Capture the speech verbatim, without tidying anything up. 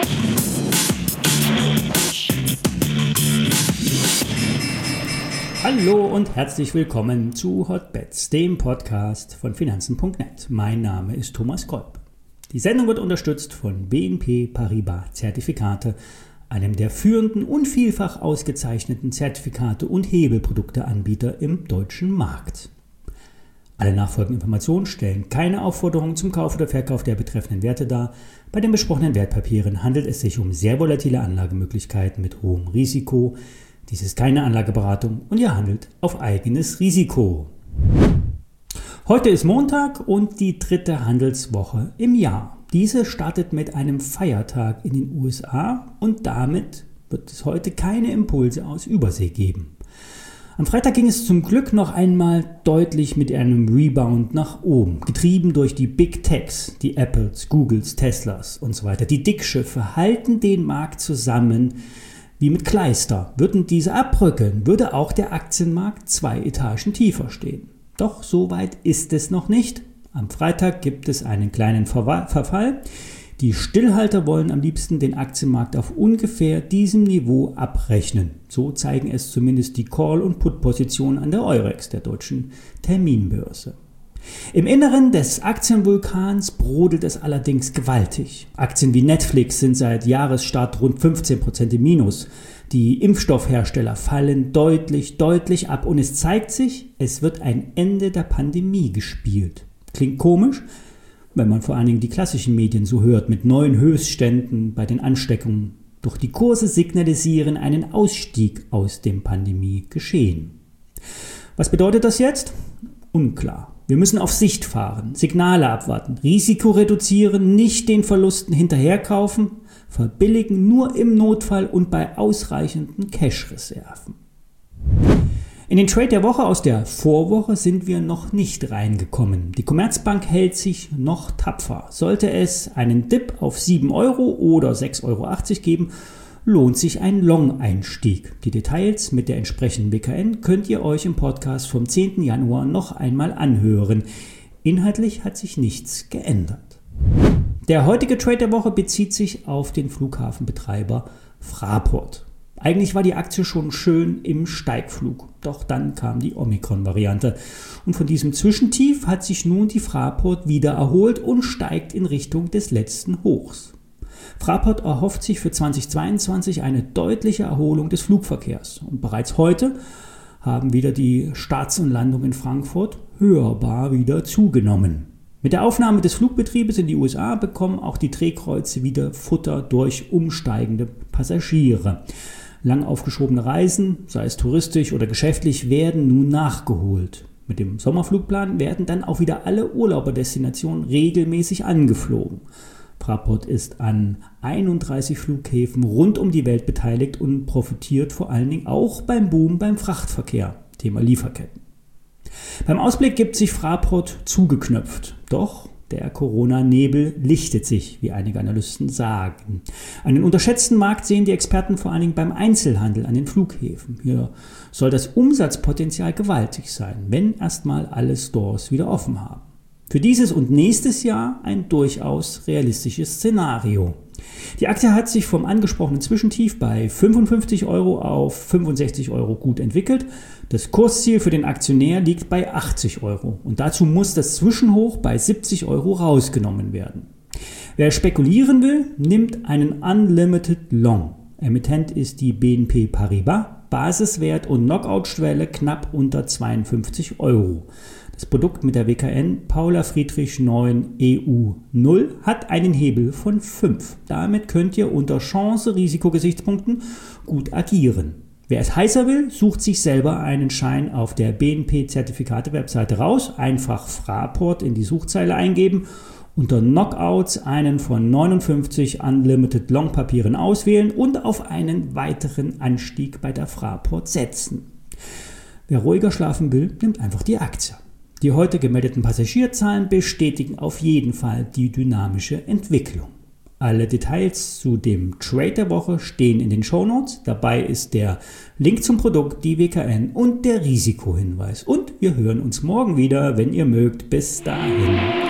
Hallo und herzlich willkommen zu Hotbets, dem Podcast von Finanzen punkt net. Mein Name ist Thomas Kolb. Die Sendung wird unterstützt von B N P Paribas Zertifikate, einem der führenden und vielfach ausgezeichneten Zertifikate- und Hebelprodukteanbieter im deutschen Markt. Alle nachfolgenden Informationen stellen keine Aufforderung zum Kauf oder Verkauf der betreffenden Werte dar. Bei den besprochenen Wertpapieren handelt es sich um sehr volatile Anlagemöglichkeiten mit hohem Risiko. Dies ist keine Anlageberatung und ihr handelt auf eigenes Risiko. Heute ist Montag und die dritte Handelswoche im Jahr. Diese startet mit einem Feiertag in den U S A und damit wird es heute keine Impulse aus Übersee geben. Am Freitag ging es zum Glück noch einmal deutlich mit einem Rebound nach oben, getrieben durch die Big Techs, die Apples, Googles, Teslas und so weiter. Die Dickschiffe halten den Markt zusammen wie mit Kleister. Würden diese abbröckeln, würde auch der Aktienmarkt zwei Etagen tiefer stehen. Doch so weit ist es noch nicht. Am Freitag gibt es einen kleinen Verfall. Die Stillhalter wollen am liebsten den Aktienmarkt auf ungefähr diesem Niveau abrechnen. So zeigen es zumindest die Call- und Put-Positionen an der Eurex, der deutschen Terminbörse. Im Inneren des Aktienvulkans brodelt es allerdings gewaltig. Aktien wie Netflix sind seit Jahresstart rund fünfzehn Prozent im Minus. Die Impfstoffhersteller fallen deutlich, deutlich ab und es zeigt sich, es wird ein Ende der Pandemie gespielt. Klingt komisch, wenn man vor allen Dingen die klassischen Medien so hört, mit neuen Höchstständen bei den Ansteckungen. Doch die Kurse signalisieren einen Ausstieg aus dem Pandemiegeschehen. Was bedeutet das jetzt? Unklar. Wir müssen auf Sicht fahren, Signale abwarten, Risiko reduzieren, nicht den Verlusten hinterherkaufen, verbilligen nur im Notfall und bei ausreichenden Cash-Reserven. In den Trade der Woche aus der Vorwoche sind wir noch nicht reingekommen. Die Commerzbank hält sich noch tapfer. Sollte es einen Dip auf sieben Euro oder sechs Euro achtzig geben, lohnt sich ein Long-Einstieg. Die Details mit der entsprechenden W K N könnt ihr euch im Podcast vom zehnten Januar noch einmal anhören. Inhaltlich hat sich nichts geändert. Der heutige Trade der Woche bezieht sich auf den Flughafenbetreiber Fraport. Eigentlich war die Aktie schon schön im Steigflug, doch dann kam die Omikron-Variante. Und von diesem Zwischentief hat sich nun die Fraport wieder erholt und steigt in Richtung des letzten Hochs. Fraport erhofft sich für zweitausendzweiundzwanzig eine deutliche Erholung des Flugverkehrs. Und bereits heute haben wieder die Starts und Landungen in Frankfurt hörbar wieder zugenommen. Mit der Aufnahme des Flugbetriebes in die U S A bekommen auch die Drehkreuze wieder Futter durch umsteigende Passagiere. Lang aufgeschobene Reisen, sei es touristisch oder geschäftlich, werden nun nachgeholt. Mit dem Sommerflugplan werden dann auch wieder alle Urlauberdestinationen regelmäßig angeflogen. Fraport ist an einunddreißig Flughäfen rund um die Welt beteiligt und profitiert vor allen Dingen auch beim Boom beim Frachtverkehr, Thema Lieferketten. Beim Ausblick gibt sich Fraport zugeknöpft, doch der Corona-Nebel lichtet sich, wie einige Analysten sagen. Einen unterschätzten Markt sehen die Experten vor allen Dingen beim Einzelhandel an den Flughäfen. Hier soll das Umsatzpotenzial gewaltig sein, wenn erstmal alle Stores wieder offen haben. Für dieses und nächstes Jahr ein durchaus realistisches Szenario. Die Aktie hat sich vom angesprochenen Zwischentief bei fünfundfünfzig Euro auf fünfundsechzig Euro gut entwickelt. Das Kursziel für den Aktionär liegt bei achtzig Euro und dazu muss das Zwischenhoch bei siebzig Euro rausgenommen werden. Wer spekulieren will, nimmt einen Unlimited Long. Emittent ist die B N P Paribas, Basiswert und Knockout-Schwelle knapp unter zweiundfünfzig Euro. Das Produkt mit der W K N Paula Friedrich neun E U null hat einen Hebel von fünf. Damit könnt ihr unter Chance-Risiko-Gesichtspunkten gut agieren. Wer es heißer will, sucht sich selber einen Schein auf der B N P-Zertifikate-Webseite raus, einfach Fraport in die Suchzeile eingeben, unter Knockouts einen von neunundfünfzig Unlimited Long-Papieren auswählen und auf einen weiteren Anstieg bei der Fraport setzen. Wer ruhiger schlafen will, nimmt einfach die Aktie. Die heute gemeldeten Passagierzahlen bestätigen auf jeden Fall die dynamische Entwicklung. Alle Details zu dem Trade der Woche stehen in den Shownotes. Dabei ist der Link zum Produkt, die W K N und der Risikohinweis. Und wir hören uns morgen wieder, wenn ihr mögt. Bis dahin.